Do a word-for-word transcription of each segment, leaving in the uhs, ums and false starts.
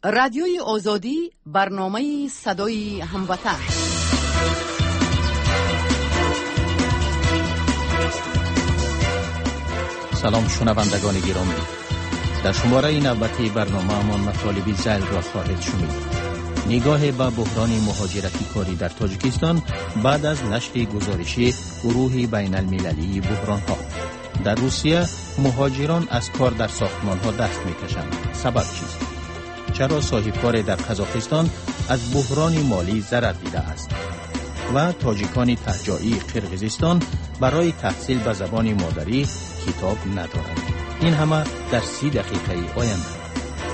رادیوی آزادی برنامه صدای هموطن. سلام شنوندگان گرامی، در شماره نوبتی برنامه‌مان مطالب ذیل را خواهید شنید. نگاه به بحران مهاجرتی کاری در تاجیکستان بعد از نشر گزارشی گروه بین المللی بحران‌ها. در روسیه مهاجران از کار در ساختمان‌ها دست می‌کشند. سبب چیست؟ چرا صاحبکار در قزاقستان از بحران مالی ضرر دیده است؟ و تاجیکان تهجایی قرقیزستان برای تحصیل به زبان مادری کتاب ندارند. این همه در سی دقیقه آینده.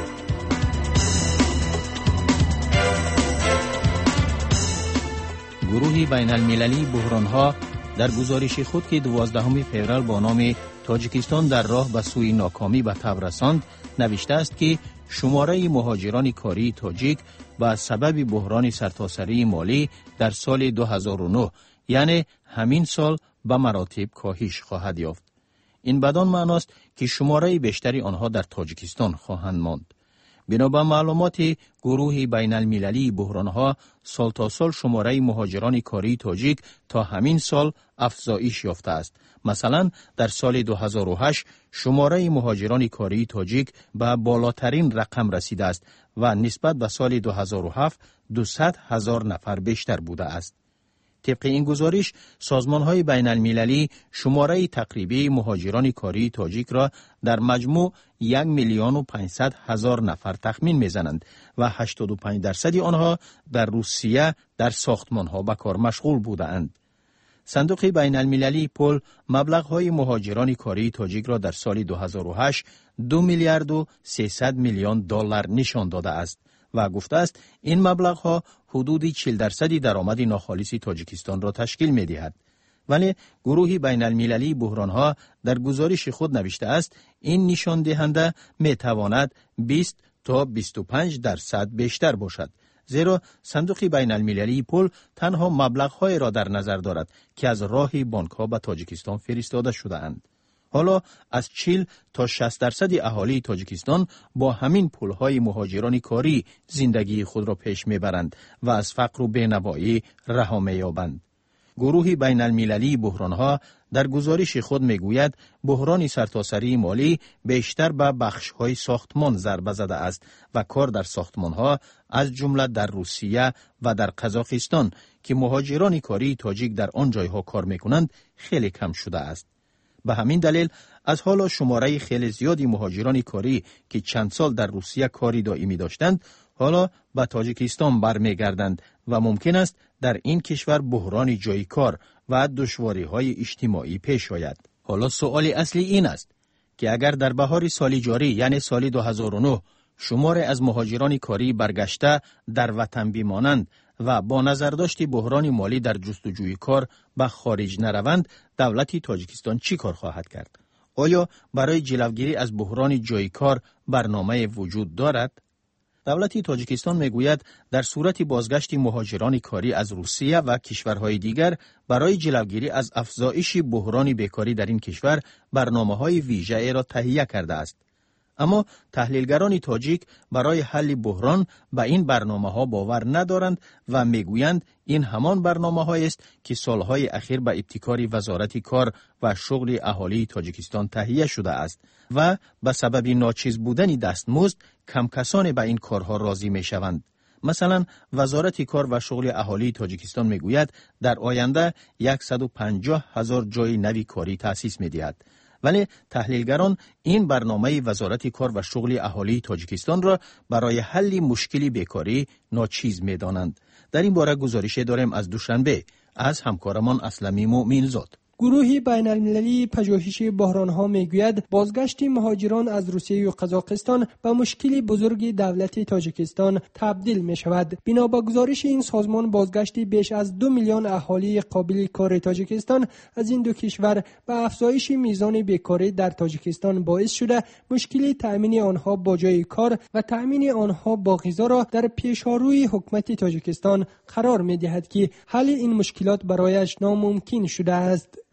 گروه بین المللی بحران‌ها در گزارش خود که دوازدهم فوریه با نام تاجیکستان در راه به سوی ناکامی به تاب رساند نوشته است که شماره مهاجران کاری تاجیک به سبب بحران سرتاسری مالی در سال دو هزار و نه یعنی همین سال به مراتب کاهش خواهد یافت. این بدان معناست که شماره بیشتری آنها در تاجیکستان خواهند ماند. بنابر معلومات گروه بین المللی بحران‌ها سال تا سال شماره مهاجران کاری تاجیک تا همین سال افزایش یافته است. مثلا در سال دو هزار و هشت شماره مهاجران کاری تاجیک به بالاترین رقم رسیده است و نسبت به سال دو هزار و هفت دویست هزار نفر بیشتر بوده است. طبق این گزارش سازمان‌های بین المللی شماره تقریبی مهاجران کاری تاجیک را در مجموع یک میلیون و پانصد هزار نفر تخمین می‌زنند و هشتاد و پنج درصد آنها در روسیه در ساختمان‌ها به کار مشغول بودند. صندوق بین المللی پول مبلغ‌های مهاجران کاری تاجیک را در سال دو هزار و هشت دو میلیارد و سیصد میلیون دلار نشان داده است و گفته است این مبلغ‌ها حدود چهل درصد درآمد ناخالص تاجیکستان را تشکیل می‌دهد. ولی گروه بین المللی بحران‌ها در گزارش خود نوشته است این نشان دهنده می‌تواند بیست تا بیست و پنج درصد بیشتر باشد، زیرا صندوق بین المللی پول تنها مبلغ‌های را در نظر دارد که از راه بانک‌ها به تاجیکستان فرستاده شده اند. حالا از چهل تا شصت درصد اهالی تاجیکستان با همین پولهای مهاجران کاری زندگی خود را پیش میبرند و از فقر و بینوایی رها می‌یابند. گروه بین المللی بحران‌ها در گزارش خود میگوید بحران سرتاسری مالی بیشتر به بخش‌های ساختمان ضربه زده است و کار در ساختمان‌ها از جمله در روسیه و در قزاقستان که مهاجران کاری تاجیک در آن جایها کار میکنند خیلی کم شده است. به همین دلیل از حالا شماره خیلی زیادی مهاجران کاری که چند سال در روسیه کاری دائمی داشتند حالا به تاجیکستان برمیگردند و ممکن است در این کشور بحران جای کار و دشواری‌های اجتماعی پیش آید. حالا سؤال اصلی این است که اگر در بهار سال جاری یعنی سال دو هزار و نه شمار از مهاجران کاری برگشته در وطن بمانند و با نظر داشت بحران مالی در جستجوی کار به خارج نروند، دولت تاجیکستان چی کار خواهد کرد؟ آیا برای جلوگیری از بحران جای کار برنامه وجود دارد؟ دولت تاجیکستان میگوید در صورت بازگشت مهاجران کاری از روسیه و کشورهای دیگر برای جلوگیری از افزایش بحران بیکاری در این کشور برنامه‌های ویژه‌ای را تهیه کرده است. اما تحلیلگران تاجیک برای حل بحران به این برنامه‌ها باور ندارند و میگویند این همان برنامه‌هایی است که سالهای اخیر به ابتکار وزارت کار و شغل اهالی تاجیکستان تهیه شده است و به سبب ناچیز بودن دستمزد کم کسان به این کارها راضی میشوند. مثلا وزارت کار و شغل اهالی تاجیکستان میگوید در آینده صد و پنجاه هزار جای نوی کاری تأسیس می‌دهد. ولی تحلیلگران این برنامه وزارت کار و شغل اهالی تاجیکستان را برای حل مشکل بیکاری ناچیز می‌دانند. در این باره گزارش داریم از دوشنبه از همکارمان اسلمی مومنزاد. گروه بین المللی پژوهش بحران‌ها میگوید بازگشت مهاجران از روسیه و قزاقستان به مشکل بزرگ دولت تاجیکستان تبدیل می شود. بنا به گزارش این سازمان بازگشت بیش از دو میلیون اهالی قابل کار تاجیکستان از این دو کشور به افزایش میزان بیکاری در تاجیکستان باعث شده مشکل تأمین آنها با جای کار و تأمین آنها با غذا را در پیش‌روی حکومت تاجیکستان قرار می دهد که حل این مشکلات برایش ناممکن شده است.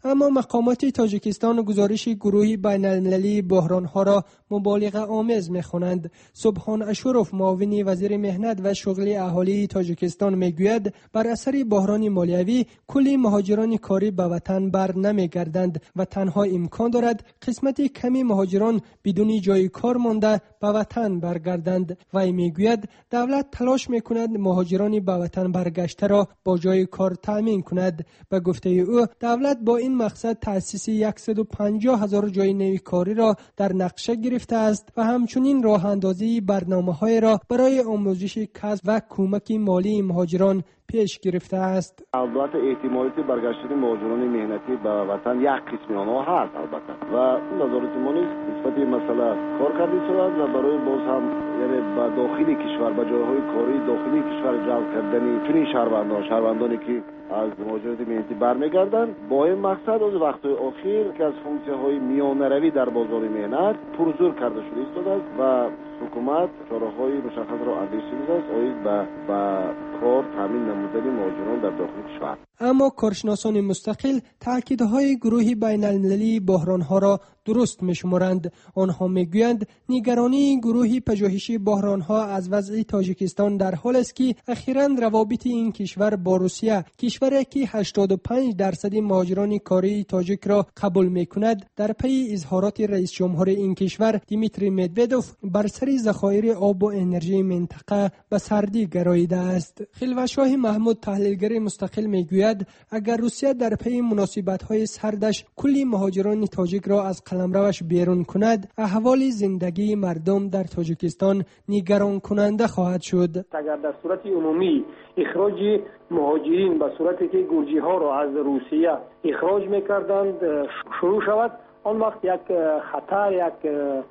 اما مقامات تاجیکستان گزارش گروهی بین المللی بحرانها را مبالغه آمیز می‌خوانند. سبحان اشرف معاون وزیر مهنت و شغل اهالی تاجیکستان میگوید بر اثر بحران مالیوی کلی مهاجران کاری به وطن بر نمیگردند و تنها امکان دارد قسمت کمی مهاجران بدون جای کار مانده به وطن برگردند. و میگوید دولت تلاش میکند مهاجران به وطن برگشته را با جای کار تامین کند. به گفته او دولت با این مقصد تأسیس صد و پنجاه هزار جای نوی کاری را در نقشه گرفته است و همچنین راه اندازی برنامه‌های را برای آموزش کسب و کمک مالی مهاجران پیش گرفته است. البته احتمالیت برگشتن مهاجران مهنتی به وطن یک قسمی آنها هست البته و نظارت ما نیست نسبت مسئله کار کرده شود و برای باز هم یعنی به داخل کشور به جایهای کاری داخلی کشور جلب کردن چنین شهروندان شهروندانی که از مهاجرت مهنتی برمیگردند با این مقصد از وقت اخیر که از فونکسی‌های میانه‌روی در بازار مهنت پرزور کرده شده است و حکومت چاره‌های مشخص را اندیشیده است آید به به کار تامین نمودن مهاجران در داخل کشور. اما کارشناسان مستقل تاکیدهای گروه بین المللی بحرانها را درست می‌شمارند. آنها میگویند نگرانی گروه پژوهشی بحرانها از وضع تاجیکستان در حال است که اخیراً روابط این کشور با روسیه، کشوری که هشتاد و پنج درصد مهاجران کاری تاجیک را قبول می‌کند، در پی اظهارات رئیس جمهور این کشور دیمیتری مدودوف بر سر ذخایر آب و انرژی منطقه به سردی گراییده است. خلوت‌شاه محمود تحلیلگر مستقل میگوید اگر روسیه در پی مناسبت‌های سردش کلی مهاجران تاجیک را از قلمروش بیرون کند، احوال زندگی مردم در تاجیکستان نگران کننده خواهد شد. اگر در صورت عمومی اخراج مهاجرین به صورتی که گرجی ها را از روسیه اخراج میکردند شروع شود، آن وقت یک خطر، یک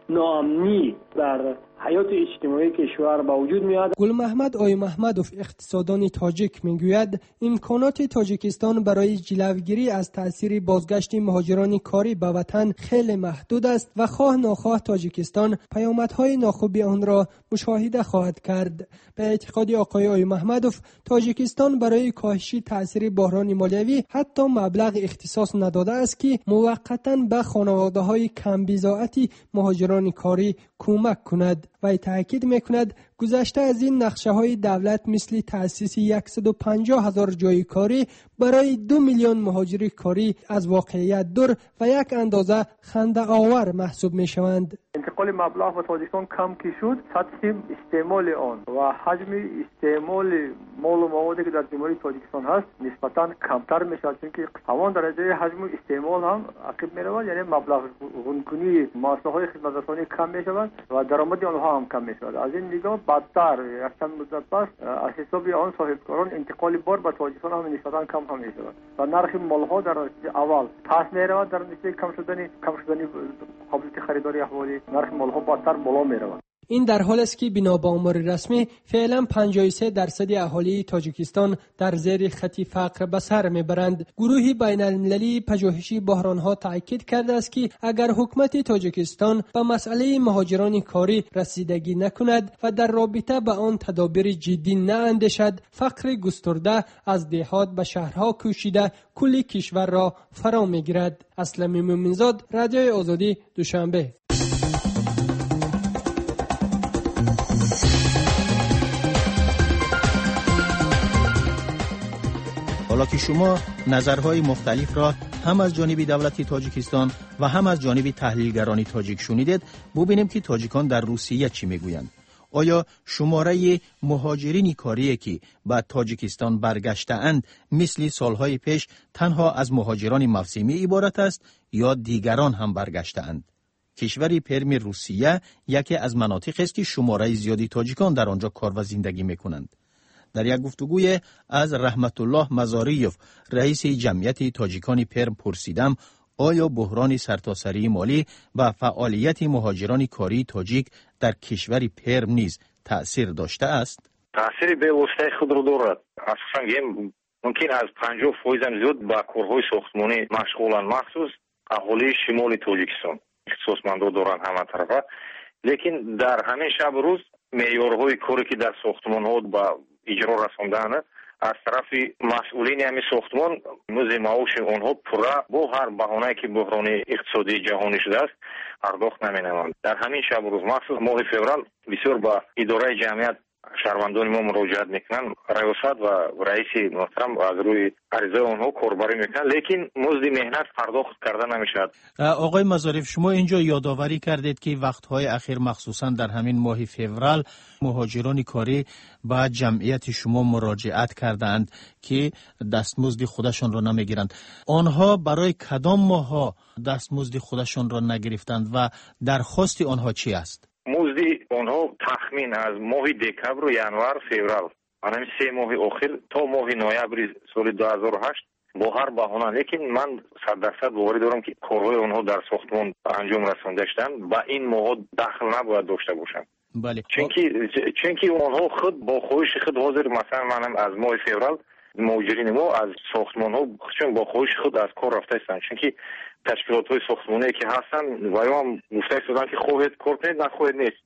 ناامنی در حیات اجتماعی کشور با وجود میاد. گل محمد آی محمدوف اقتصاددان تاجیک میگوید امکانات تاجیکستان برای جلوگیری از تاثیر بازگشت مهاجران کاری به وطن خیلی محدود است و خواه ناخواه تاجیکستان پیامدهای ناخوب آن را مشاهده خواهد کرد. به اعتقاد آقای آی محمدوف تاجیکستان برای کاهش تاثیر بحران مالیوی حتی مبلغ اختصاص نداده است که موقتا به خانواده‌های کم بضاعت مهاجران کاری کمک کند. و تاکید میکند گذشته از این نقشه های دولت مثل تأسیس صد و پنجاه هزار جای کاری برای دو میلیون مهاجر کاری از واقعیت دور و یک اندازه خنده آور محسوب می شوند. انتقال مبلغ به تاجیکستان کم که شد، سطح استعمال آن و حجم استعمال مال و موادی که در جمهوری تاجیکستان هست نسبتاً کمتر می شود، چون که همان درجه حجم استعمال هم عقب می رود، یعنی مبلغ گونگونی مؤسسه‌های خدمت‌رسانی کم می شود و درآمد آنها هم کم می شود. از این نگاه بدتر یک چند مدت پس از حساب آن صاحبکاران انتقال بار به تاجیکستان هم نسبتاً کم هم می شود و نرخ مال‌ها در اول پس می رود، در نتیجه کم شدن کم شدن قابلیت خریداری احوالی نرخ مال‌ها بدتر بالا می رود. این در حال است که بنا به آمار رسمی فعلا پنجاه و سه درصد اهالی تاجیکستان در زیر خط فقر به سر میبرند. گروه بین المللی پژوهشی بحرانها تاکید کرده است که اگر حکومت تاجیکستان به مسئله مهاجران کاری رسیدگی نکند و در رابطه به آن تدابیر جدی ناندیشد، فقر گسترده از دهات به شهرها کوشیده کل کشور را فرا میگیرد. اسلم مومنزاد، رادیوی آزادی، دوشنبه. حالا که شما نظرهای مختلف را هم از جانب دولت تاجیکستان و هم از جانب تحلیلگران تاجیک شنیدید، ببینیم که تاجیکان در روسیه چی میگویند. آیا شماره مهاجرین کاری که به تاجیکستان برگشته‌اند مثل سالهای پیش تنها از مهاجران موسمی عبارت است یا دیگران هم برگشته‌اند؟ کشور پرم روسیه یکی از مناطق است که شماره زیادی تاجیکان در آنجا کار و زندگی میکنند. در یک گفتگوی از رحمت الله مزاریوف، رئیس جمعیت تاجیکان پرم، پرسیدم آیا بحران سرتاسری مالی و فعالیت مهاجران کاری تاجیک در کشور پرم نیز تأثیر داشته است؟ تأثیر به واسطه خود رو دارد. اساساً ممکن از پنجاه فیصد هم زیاد با کارهای ساختمانی مشغولند، مخصوص اهالی شمال تاجیکستان. اختصاصمندان دارند همه طرفه، لیکن در همین شب روز معیارهای کاری که در ساختمان‌ها با اجرا رساندن از طرف مسئولین همین ساختمان مزد معاش آنها پورا با هر بهانه‌ای که بحران اقتصادی جهانی شده است پرداخت نمی‌نمایند. در همین شب روز مخصوص ماه فوریه بسیار با اداره جمعیت شهروندان ما مراجعت میکنن، ریاست و رئیس محترم از روی عریضه آنها کاربری میکنن، لیکن مزد مهنت پرداخت کرده نمیشد. آقای مظریف، شما اینجا یادآوری کردید که وقتهای اخیر مخصوصا در همین ماه فوریه مهاجران کاری با جمعیت شما مراجعت کردند که دستمزد خودشان را نمیگیرند. آنها برای کدام ماه‌ها دستمزد خودشان را نگرفتند و درخواست آنها چی است؟ مزد آنها تخمین از ماه دکبر و ینور فوریه، یعنی سه ماه اخیر تا ماه نوامبر سال دو هزار و هشت با هر بهانه، لیکن من صد درصد باور دارم که کارهای آنها در ساختمان انجام رسانده شدن با این ماه دخل نباید داشته باشند. بله. چونکی چونکی آنها خود با خواهش خود حاضر، مثلا منم از ماه فوریه مهاجرین ما از ساختمان ها چون با خواهش خود از کار رفته هستند، چونکی تشکیلات های ساختمانی که هستن و هم گفته شدن که خواهید کار کنید نخواهید نیست،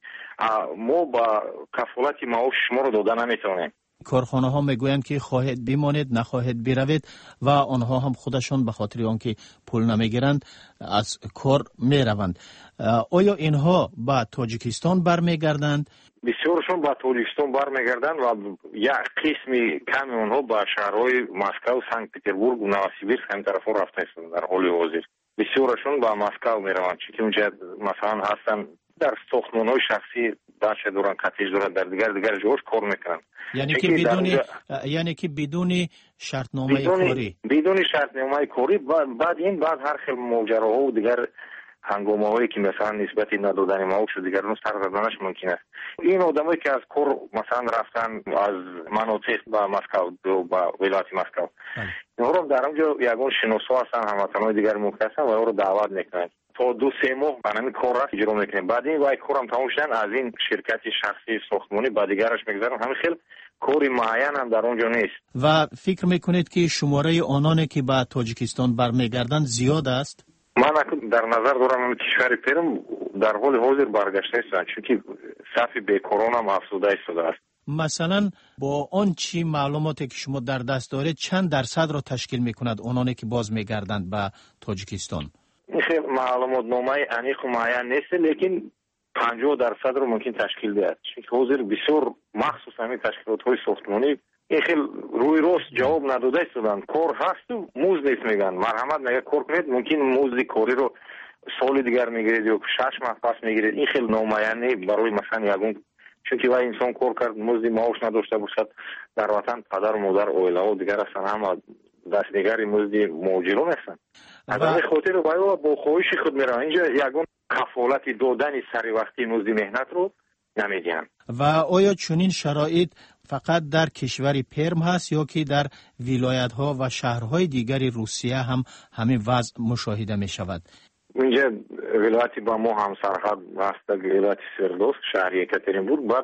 ما با کفالت معاش شما رو داده نمیتونیم. کارخانه ها میگویند که خواهید بمانید نخواهید بروید و آنها هم خودشان به خاطر آنکه پول نمیگیرند از کار میروند. آیا اینها به تاجیکستان برمیگردند؟ بسیارشون به تاجیکستان برمیگردند و یک قسمی کمی اونها به شهرهای مسکو، سنت پتربورگ و نوسیبیرسک هم طرفا رفته هستند. در حال حاضر بسیارشون به مسکو میروند، چون اونجا مثلا هستن در ساختمان‌های شخصی بچه دارن، کاتیج دارن، در دیگر دیگر جاش کار میکنن. یعنی که بدون یعنی که بدون شرطنامه کاری بدون شرطنامه کاری بعد این بعد هر خیلی ماجراها و دیگر هنگامه‌هایی که مثلا نسبت ندادن معاش و دیگر رو سر زدنش ممکن است. این آدمایی که از کار مثلا رفتن از مناطق به مسکو و به ولایت مسکو، اینها رو در اونجا یگان شناسا هستن، هموطنان دیگر موقع هستن و او رو دعوت میکنن تا دو سه ماه برنامه کار را اجرا میکنیم. بعد این وای کارم تموم شدن از این شرکت شخصی ساختمانی بعد دیگرش میگذارن. همین خیلی کاری معین هم در اونجا نیست. و فکر میکنید که شماره آنانی که به تاجیکستان برمیگردند زیاد است؟ من در نظر دارم کشور پیرم در حال حاضر برگشته هستند، چون صف بیکاران هم افزوده شده است. مثلا با آن چی معلوماتی که شما در دست دارید چند درصد را تشکیل میکند آنانی که باز میگردند به تاجیکستان؟ این خیلی معلومات نامه انیق و معین نیست، لیکن پنجاه درصد رو ممکن تشکیل دهد، چون حاضر بسیار مخصوص همین تشکیلات های ساختمانی این خیلی روی راست جواب نداده شدن. کار هست و موز نیست میگن، مرحمت میگه کار کنید، ممکن موز کاری رو سال دیگر میگیرید یا شش ماه پس میگیرید. این خیلی نامعینه برای مثلا یگون، چون که وای انسان کار کرد موز معاش نداشته باشد در وطن پدر و مادر اویلا و دیگر هستن، هم دست دیگری موز مهاجران هستن. از همین خاطر وای با خواهش خود میرن اینجا یگون کفالت دادن سری وقتی موز مهنت رو نمیدین. و آیا چنین شرایط فقط در کشور پرم هست یا که در ولایت ها و شهرهای دیگری روسیه هم همین وضع مشاهده می شود؟ اینجا ولایتی با ما هم سرحد هست، ولایت سردوسک شهر یکاترینبورگ، بعد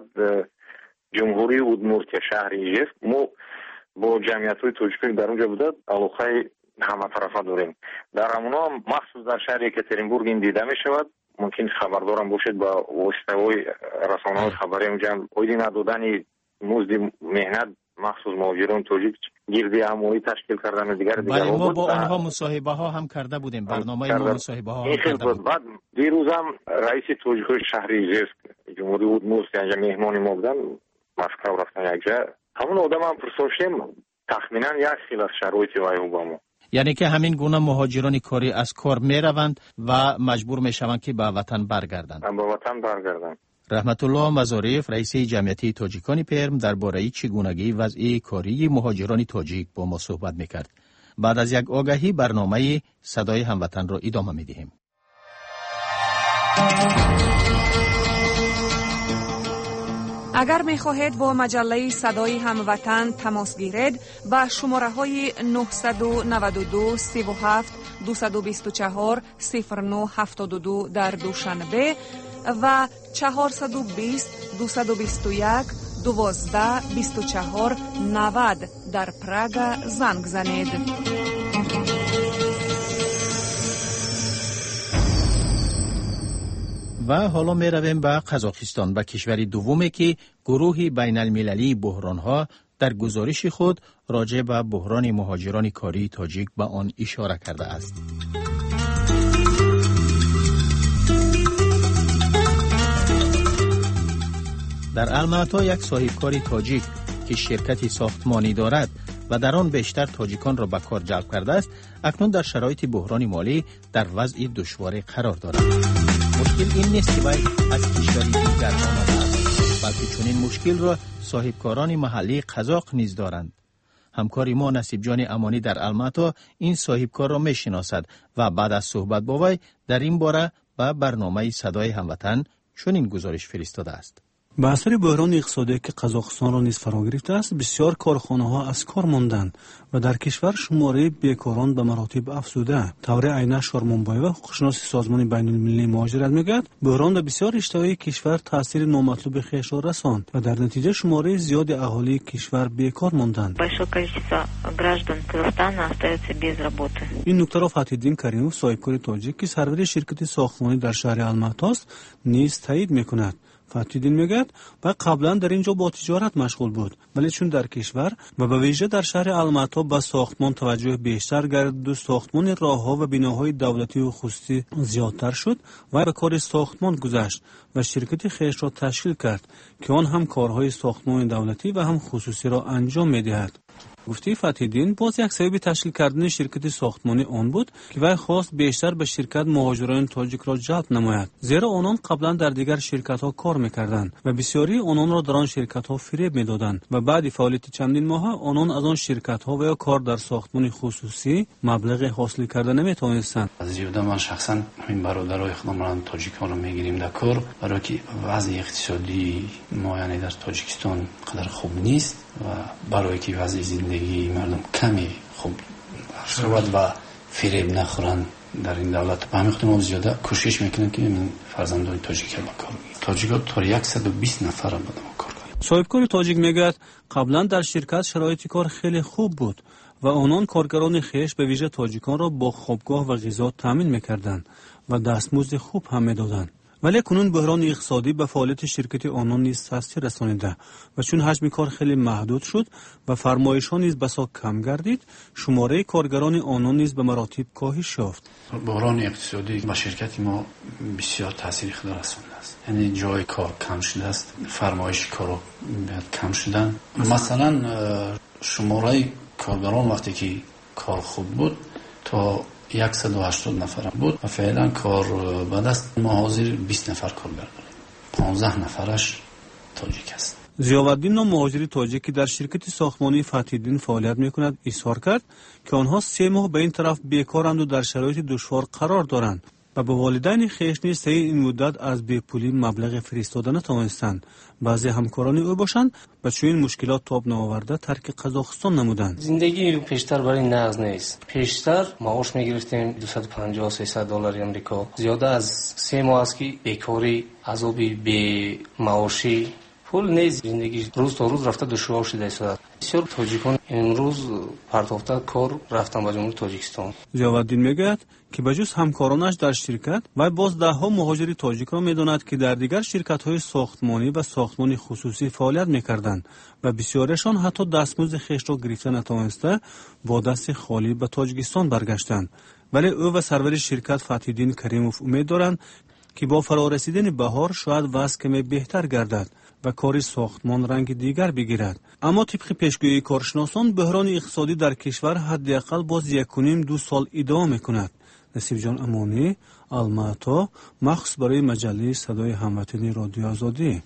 جمهوری اودمورتیا شهر ایجف. ما با جمعیت های تاجیک در اونجا بوده علاقه همه طرفه داریم. در همونا مخصوص در شهر یکاترینبورگ این دیده می شود. ممکن خبردارم باشید با واسطه‌های رسانه‌های خبری اونجا اویدی ندادن مزد مهنت مخصوص مهاجران تاجیک گردی عمومی تشکیل کردن دیگر دیگر. بله ما با آنها مصاحبه ها هم کرده بودیم، برنامه ما مصاحبه ها هم کرده بود. بعد دیروز هم رئیس تاجیک شهر ایجف جمهوری اودمورتیا اینجا مهمانی ما بودن، مسکو رفتن یک جا. همون آدم هم پرسیدیم تخمینا یک خیلی از شرایط وای با ما، یعنی که همین گونه مهاجران کاری از کار می روند و مجبور می شوند که به وطن برگردند. به وطن برگردند. رحمت الله مظریف رئیس جمعیت تاجیکان پرم درباره چگونگی وضع کاری مهاجران تاجیک با ما صحبت میکرد. بعد از یک آگهی برنامه صدای هموطن را ادامه میدهیم. اگر می خواهید با مجله صدای هموطن تماس گیرید به شماره های نه نه دو سه هفت دو دو چهار صفر نه هفت دو در دوشنبه و چهار دو صفر دو دو یک دوازده بیست و چهار نود در پراگ زنگ زنید. و حالا می رویم به قزاقستان، به کشور دومی که گروه بین المللی بحرانها در گزارش خود راجع به بحران مهاجران کاری تاجیک به آن اشاره کرده است. در الماتا یک صاحبکار تاجیک که شرکتی ساختمانی دارد و در آن بیشتر تاجیکان را به کار جلب کرده است، اکنون در شرایط بحران مالی در وضع دشواری قرار دارد. مشکل این نیست که وی از کشوری دیگر آمده است، بلکه چنین مشکل را صاحبکاران محلی قزاق نیز دارند. همکار ما نصیب جان امانی در الماتا این صاحبکار را می شناسد و بعد از صحبت با وی در این باره به برنامه صدای هموطن چنین گزارش فرستاده است. به اثر بحران اقتصادی که قزاقستان را نیز فرا گرفته است، بسیار کارخانه‌ها از کار ماندند و در کشور شماره بیکاران به مراتب افزوده. طور عینه شارمونبایو، حقوقشناس سازمان بین‌المللی مهاجرت میگوید بحران به بسیار اشتهای کشور تاثیر نامطلوب خویش را رساند و در نتیجه شماره زیاد اهالی کشور بیکار ماندند. این نکته را فتح‌الدین کریموف، صاحبکار تاجیک که سرور شرکت ساختمانی در شهر الماتا است، نیز تایید میکند. فتح‌الدین میگوید و قبلا در اینجا با تجارت مشغول بود، ولی چون در کشور و به ویژه در شهر الماتا به ساختمان توجه بیشتر گردید و ساختمان راهها و بناهای دولتی و خصوصی زیادتر شد و به کار ساختمان گذشت و شرکت خویش را تشکیل کرد که آن هم کارهای ساختمان دولتی و هم خصوصی را انجام میدهد. گفته فتح‌الدین باز یک سبب تشکیل کردن شرکت ساختمانی آن بود که وی خواست بیشتر به شرکت مهاجران تاجیک را جلب نماید، زیرا آنان قبلا در دیگر شرکت ها کار میکردند و بسیاری آنان را در آن شرکت ها فریب میدادند و بعد فعالیت چندین ماه آنان از آن شرکت ها و یا کار در ساختمان خصوصی مبلغ حاصل کرده نمیتوانستند. از زیاده من شخصا همین برادرای خودم را تاجیکان را میگیریم در کار، برای که وضع اقتصادی ما یعنی در تاجیکستان قدر خوب نیست و برای که وضع زندگی مردم کمی خوب شود و فریب نخورن در این دولت، به همین خاطر ما زیاده کوشش میکنیم که این فرزندان تاجیک را کار بگیریم. تاجیک‌ها تا صد و بیست نفر را بدم کار کنیم. صاحبکار تاجیک میگوید قبلا در شرکت شرایط کار خیلی خوب بود و آنان کارگران خویش به ویژه تاجیکان را با خوابگاه و غذا تامین میکردند و دستمزد خوب هم میدادند. ولی کنون بحران اقتصادی به فعالیت شرکت آنان نیز تاثیر رسانیده و چون حجم کار خیلی محدود شد و فرمایش‌ها نیز بسا کم گردید، شماره کارگران آنان نیز به مراتب کاهش یافت. بحران اقتصادی به شرکت ما بسیار تاثیر خود رسانده است. یعنی جای کار کم شده است، فرمایش کار کم شدن. مثلا شماره کارگران وقتی که کار خوب بود تا صد و هشتاد نفر بود و فعلا کار بعد است ما حاضر بیست نفر کارگر داریم، پانزده نفرش تاجیک است. ضیاءالدین نام مهاجری تاجیکی در شرکت ساختمانی فتح‌الدین فعالیت میکند اظهار کرد که آنها سه ماه به این طرف بیکارند و در شرایط دشوار قرار دارند و به والدین خویش نیز طی این مدت از بیپولی مبلغ فرستاده نتوانستند. بعضی همکاران او باشند و چون این مشکلات تاب نآورده ترک قزاقستان نمودند. زندگی پیشتر برای نقض نیست. پیشتر معاش میگرفتیم دویست و پنجاه سیصد دلار آمریکا. زیاده از سه ماه است که بیکاری، عذابی بی معاشی، پول نیز. زندگی روز تا روز رفته دشوار شده است. بسیار تاجیکان امروز پرتافته کار رفتن به جمهوری تاجیکستان. ضیاءالدین میگوید که بجز همکارانش در شرکت و باز ده ها مهاجری تاجیک را میداند که در دیگر شرکت های ساختمانی و ساختمان خصوصی فعالیت میکردند و بسیارشان حتی دستمزد خویش را گرفته نتوانسته با دست خالی به تاجیکستان برگشتند. ولی او و سرور شرکت فتح‌الدین کریموف امید دارند که با فرارسیدن بهار شاید وضع کمی بهتر گردد و کار ساختمان رنگ دیگر بگیرد. اما طبق پیشگویی کارشناسان بحران اقتصادی در کشور حداقل باز یک و نیم دو سال ادامه میکند. نصیب جان امانی، الماتا، مخصوص برای مجله صدای هموطنی رادیو آزادی.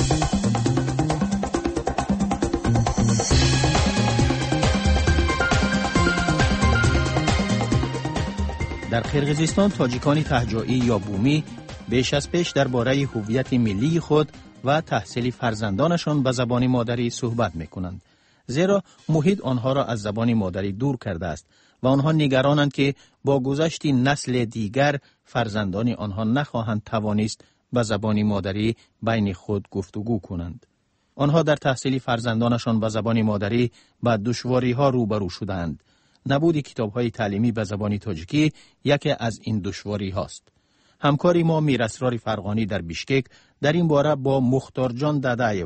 در قرقیزستان تاجیکان تهجایی یا بومی بیش از پیش درباره هویت ملی خود و تحصیل فرزندانشان به زبان مادری صحبت میکنند، زیرا محیط آنها را از زبان مادری دور کرده است و آنها نگرانند که با گذشت نسل دیگر فرزندان آنها نخواهند توانست به زبان مادری بین خود گفتگو کنند. آنها در تحصیل فرزندانشان به زبان مادری با دشواری ها روبرو شدند. نبود کتاب‌های تعلیمی به زبان تاجیکی یکی از این دشواری هاست. همکاری ما میراسرار فرغانی در بیشکک در این باره با مختار جان دادایف،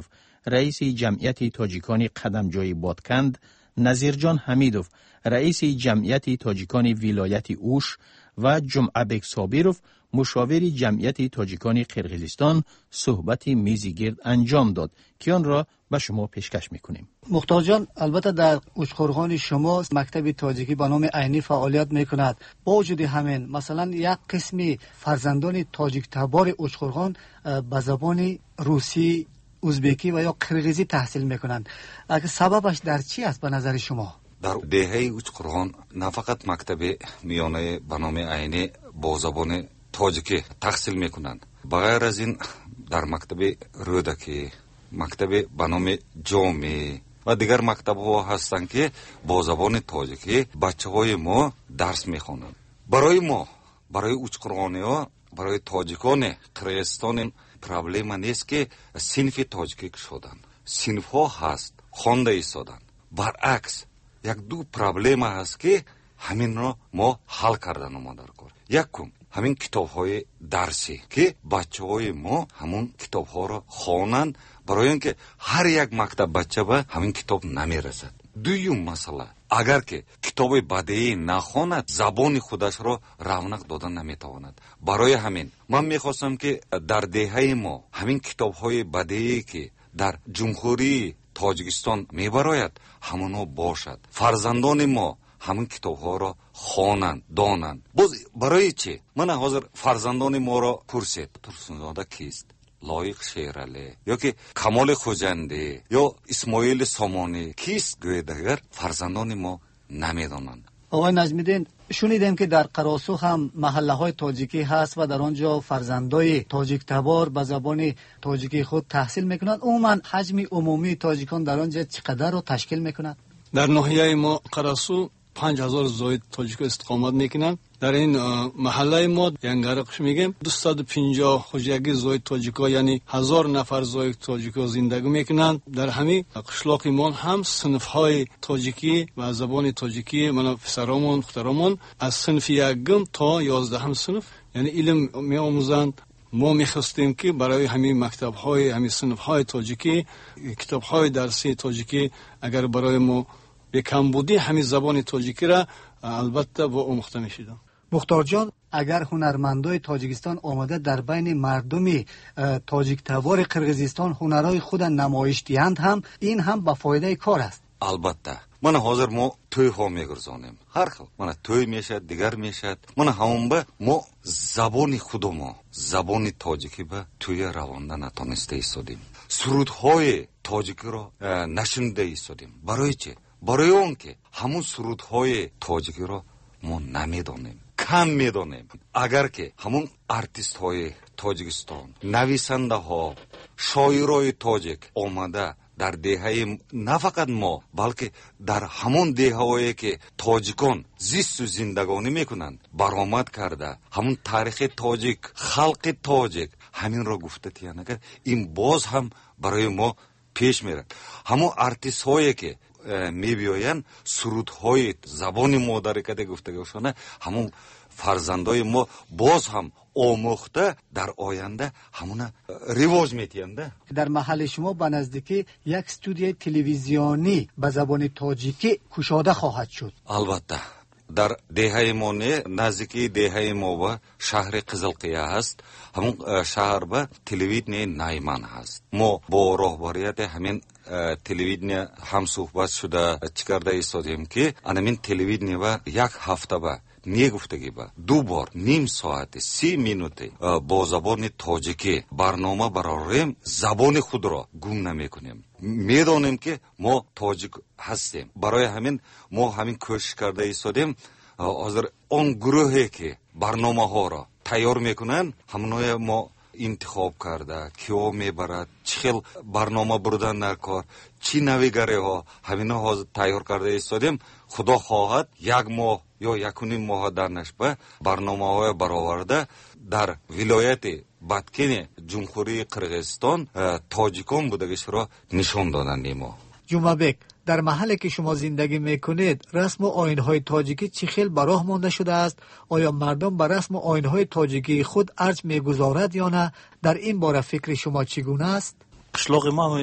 رئیس جمعیت تاجیکان قدمجوی بادکند، نظیرجان حمیدوف رئیس جمعیت تاجیکان ولایت اوش و جمعبک صابیروف مشاور جمعیت تاجیکان قرقیزستان صحبت میزی گرد انجام داد که آن را به شما پیشکش میکنیم. مختار جان، البته در اوچخورغان شما مکتب تاجیکی به نام عینی فعالیت میکند. با وجود همین مثلا یک قسمی فرزندان تاجیک تبار اوچخورغان به زبان روسی، ازبکی و یا قرقیزی تحصیل میکنند. اگه سببش در چی است به نظر شما؟ در دهه اوچخورغان نه فقط مکتب میانه به نام عینی با زبان تاجیکی تحصیل میکنند، بغیر از این در مکتب رودکی، مکتب به نام جامی و دیگر مکتب ها هستند که با زبان تاجیکی بچه های ما درس میخوانند. برای ما، برای اوچخورغانی ها، برای تاجیکان قرقیزستان پرابلم نیست که صنف تاجیکی شدن، صنف ها هست خوانده ایستادن. برعکس یک دو پرابلم هست که همین را ما حل کردن اومدن کار. یکم همین کتاب های درسی که بچه های ما همون کتاب ها را خوانند، برای اینکه هر یک مکتب بچه به همین کتاب نمیرسد. دویم مسئله، اگر که کتاب بدیعی نخواند زبان خودش را رونق دادن نمیتواند. برای همین من میخواستم که در دهه ما همین کتاب های بدیعی که در جمهوری تاجیکستان میبراید همونو باشد، فرزندان ما همین کتاب ها را خوانند، دانند. باز برای چی؟ من حاضر فرزندان ما را پرسید ترسونزاده کیست؟ لایق شیرالی یا که کمال خوجندی یا اسماعیل سامانی کیست گوید اگر فرزندان ما نمیدانند. آقای نجمیدین، شنیدیم که در قراسو هم محله های تاجیکی هست و در آنجا فرزندای تاجیک تبار به زبان تاجیکی خود تحصیل میکنند. عموما حجم عمومی تاجیکان در آنجا چقدر رو تشکیل میکنند؟ در ناحیه ما قراسو پنج هزار زاید تاجیک استقامت میکنند. در این محله ما ینگرقش میگیم دویست و پنجاه خوجگی زاید تاجیکا، یعنی هزار نفر زاید تاجیکا زندگی میکنند. در همین قشلاق ما هم صنف های تاجیکی و زبان تاجیکی من پسرامون دخترامون از صنف یکم تا یازدهم صنف یعنی علم میآموزند. ما میخواستیم که برای همین مکتب های همین صنف های تاجیکی کتاب های درسی تاجیکی اگر برای ما به کم بودی همین زبان تاجیکی را البته با آموخته میشیدم. مختار جان، اگر هنرمندای تاجیکستان آمده در بین مردم تاجیک تبار قرقیزستان هنرهای خود نمایش دهند هم این هم به فایده کار است. البته من حاضر ما توی ها میگرزانیم، هر خل من توی میشد دیگر میشد، من همون به ما زبان خود ما زبان تاجیکی به توی روانده نتانسته ایستادیم، سرودهای تاجیکی را نشنده ایستادیم. برای چه؟ برای اون که همون سرودهای تاجیکی را ما نمیدانیم، کم میدانیم. اگر که همون ارتیست های تاجیکستان، نویسنده ها، شاعرای تاجیک آمده در دهه نه فقط ما بلکه در همون دههایی که تاجیکان زیست و زندگانی میکنند برآمد کرده همون تاریخ تاجیک، خلق تاجیک همین را گفته تیان، اگر این باز هم برای ما پیش میرد. همون ارتیست هایی که میبیاین سرودهای زبان مادری که گفته شده همون فرزندای ما باز هم آموخته در آینده همون رواج میتینده. در محل شما به نزدیکی یک استودیوی تلویزیونی به زبان تاجیکی کشاده خواهد شد. البته در دهه ما نه، نزدیکی دهه ما و شهر قزلقیه هست، همون شهر به تلویزیون نایمان هست. ما با راهبریت همین تلویزیون هم صحبت شده چیکارده ایستادیم که همین تلویزیون و یک هفته به میگفتگی با دو بار نیم ساعت سی مینوته با زبان تاجیکی برنامه براریم، زبان خود را گم نمی کنیم. میدانیم که ما تاجیک هستیم، برای همین ما همین کوشش کرده ایستادیم. حاضر اون گروهی که برنامه ها را تیار میکنن همونای ما انتخاب کرده کیو میبرد، چه خیل برنامه بردن در کار، چی نویگری ها همینا حاضر تیار کرده ایستادیم. خدا خواهد یک ماه یا یک و نیم ماه در نشبه برنامه های برآورده در ولایت بدکن جمهوری قرقیزستان تاجیکان بودگیش را نشان دادن. ما جمعبک، در محلی که شما زندگی میکنید رسم و آیین‌های تاجیکی چی خیل براه مانده شده است؟ آیا مردم بر رسم و آیین‌های تاجیکی خود ارج میگذارد یا نه؟ در این باره فکر شما چگونه است؟ قشلاق ما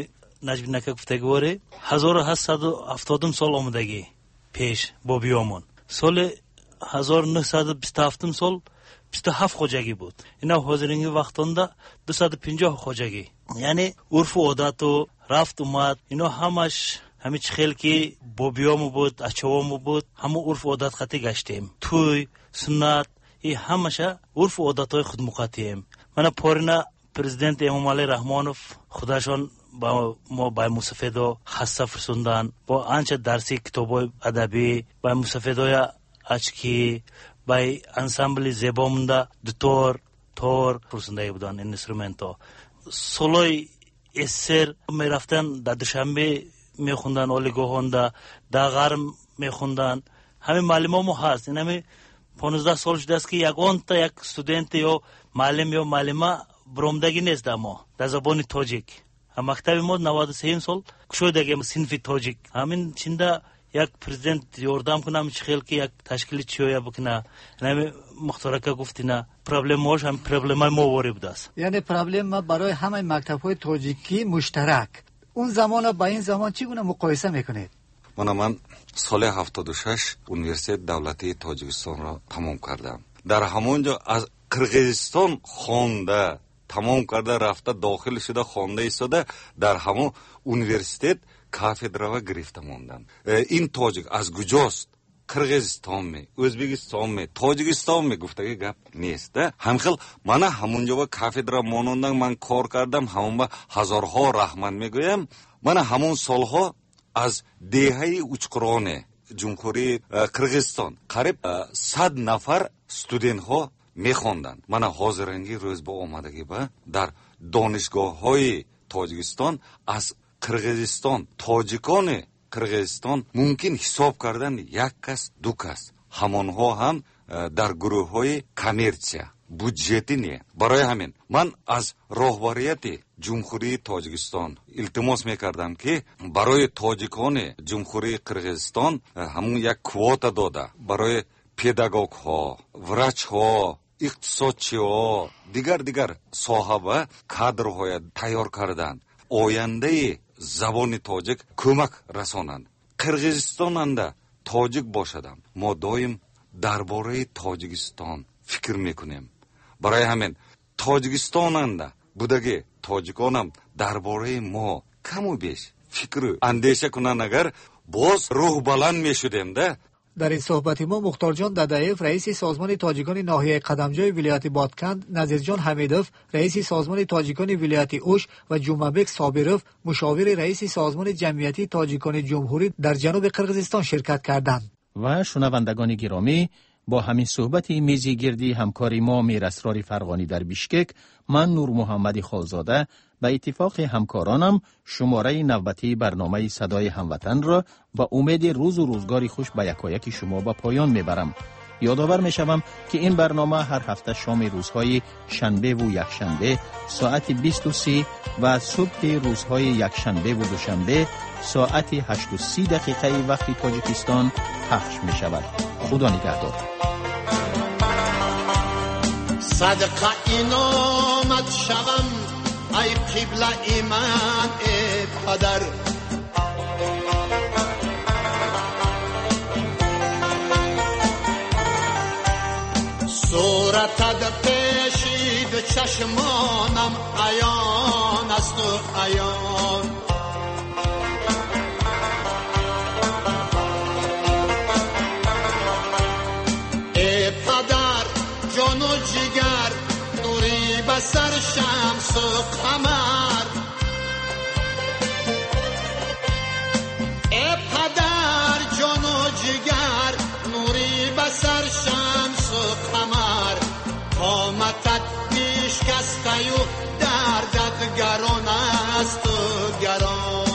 نجبینک گفتگواره هزار و هشتصد و هفتاد سال آمدگی پیش با بیامون سال هزار و نهصد و بیست و هفت سال بیست و هفت خوجگی بود. اینا حاضرینگی وقتانده دویست و پنجاه خوجگی. یعنی عرف و عادت و رفت اومد اینا همش همه خیلی که با بیامو بود اچوامو بود همه عرف و عادت خطی گشتیم. توی سنت ای همشه عرف و عادت های خود مقاطعیم. من پارینا پرزیدنت امام علی رحمانوف خداشون با ما با مصفدا خاصه فرسوندن با آنچه درسی کتابای ادبی با مصفدای اچکی با انسامبل زباموندا دوتور تور فرسونده بودن این اینسترومنتا سولوی اسر میرفتن در دوشنبه میخوندن اولیگوهوندا در غرب میخوندن همه معلمامو هست. این همه پانزده سال شده است که یگان تا یک استودنت یا معلم یا معلمه برومدگی نیست اما در زبان تاجیک هم مکتب ما نود و سه سال کشودگی صنف تاجیک همین چنده یک پرزیدنت یاردم کنم خیلی که یک تشکیل چیویا بکنه نمی مختارکه گفتینا پرابلم ماش هم پرابلم ما واری بوده است. یعنی پرابلم ما برای همه مکتب‌های تاجیکی مشترک. اون زمان با این زمان چگونه مقایسه میکنید؟ من من سال هفتاد و شش اونیورسیت دولتی تاجیکستان را تمام کردم. در همونجا از قرغیزستان خونده تمام کرده رفته داخل شده خونده ایستاده در همون اونیورسیت کافدرا گرفته موندم. این تاجیک از کجاست؟ قرغیزستان می، ازبکستان می، تاجیکستان می گفتگی گپ نیست. همخیل من همونجا با کافدرا مانوندم من کار کردم همون با هزارها رحمت میگویم. من همون سالها از دهه اوچقران جمهوری قرغیزستان قریب صد نفر استودنت ها میخوندن. من حاضرنگی روز با آمدگی با در دانشگاه های تاجیکستان از قرغیزستان تاجیکان قرغیزستان ممکن حساب کردن یک کس دو کس همانها هم در گروه های کامرسیا بودجتی نیه. برای همین من از راهبریت جمهوری تاجیکستان التماس میکردم که برای تاجیکان جمهوری قرغیزستان همون یک کوتا داده برای پداگوگ ها، وراچ ها، اقتصادچی ها، دیگر دیگر صاحب کادرهای تیار کردند. آینده زبان تاجیک کمک رسانند. قرغیزستاننده تاجیک باشدم ما دایم درباره تاجیکستان فکر میکنیم. برای همین تاجیکستاننده بودگی تاجیکانم درباره ما کم و بیش فکر اندیشه کنند اگر باز روح بلند میشدیم ده. در این صحبت ما مختار جان ددایف رئیس سازمان تاجیکان ناحیه قدمجوی ولایت بادکند، نظیر جان حمیدوف رئیس سازمان تاجیکان ولایت اوش و جمعبک صابروف مشاور رئیس سازمان جمعیتی تاجیکان جمهوری در جنوب قرغیزستان شرکت کردند. و شنوندگان گرامی با همین صحبت میزی گردی همکاری ما میر اسرار فرغانی در بیشکک من نور محمدی خالزاده به اتفاق همکارانم شماره نوبتی برنامه صدای هموطن را با امید روز و روزگاری خوش به یکایک شما به پایان میبرم. یادآور میشوم که این برنامه هر هفته شام روزهای شنبه و یکشنبه ساعت بیست و سه و صبح روزهای یکشنبه و دوشنبه ساعت هشت و سی دقیقه وقت تاجیکستان پخش می شود. خدا نگهدار. صدقه اینامت شوم ای قبله ایمان ای پدر صورتت پیشید چشمانم عیان است و عیان ای پدر جان و جگر نوری بسر شمس و قمر ای پدر جان و جگر نوری بسر شمس و قمر قامتت پیش کسته و دردت گران است و گران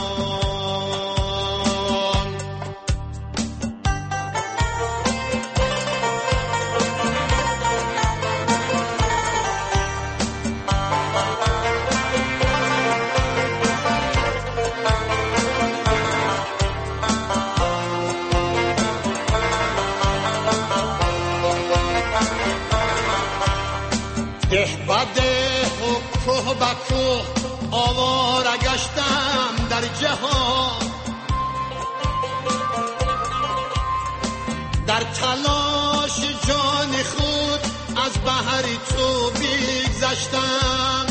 ده بده و کوه با کوه آواره گشتم در جهان، در تلاش جان خود از بحر تو بگذشتم.